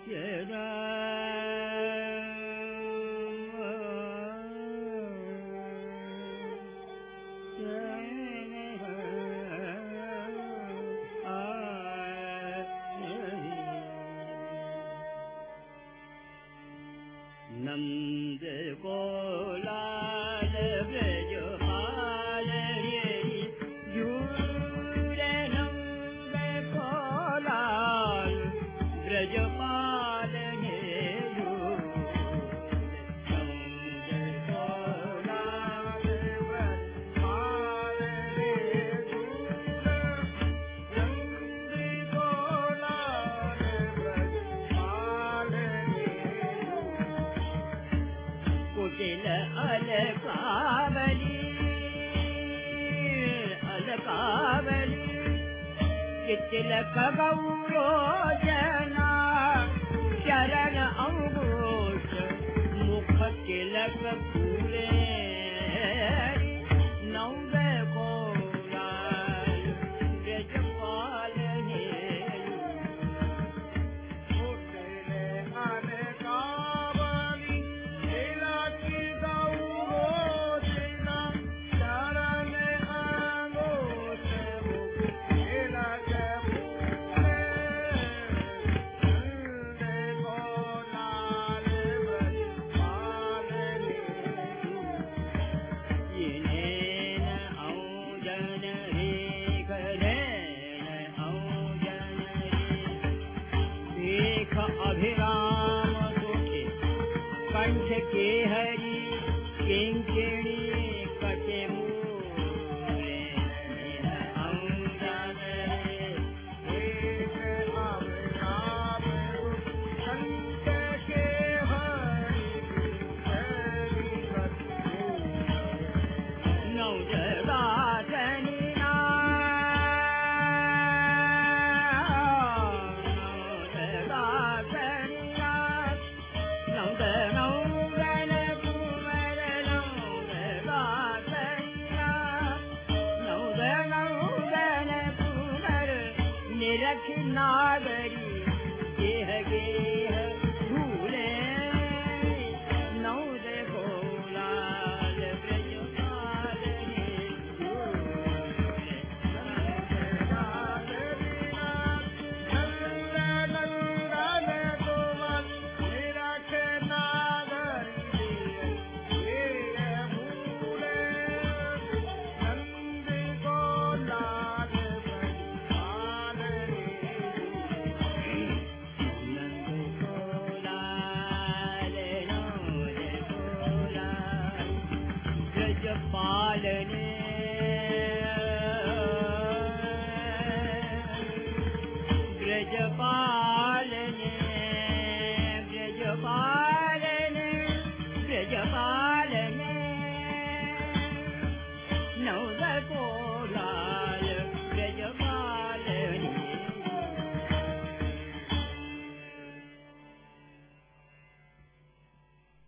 नंद को लाल ब्रजपाल झूले नंद को लाल ब्रजपाल अलकावली तिलक गौरो जना चरण अंगूठ मुख तिलक फूले नंद को लाल ब्रजपाल अभिराम दुखे कंठ के हरि किंकिणी कटे मूले अंजन एक अभिराम कंठ के हरि नौ जगाधनी नागरी गेह गेह झूले नौ देखो लाल ब्रजपाल झूले नंदन कुमार निरख नागरी गेह झूले नंद को लाल पालने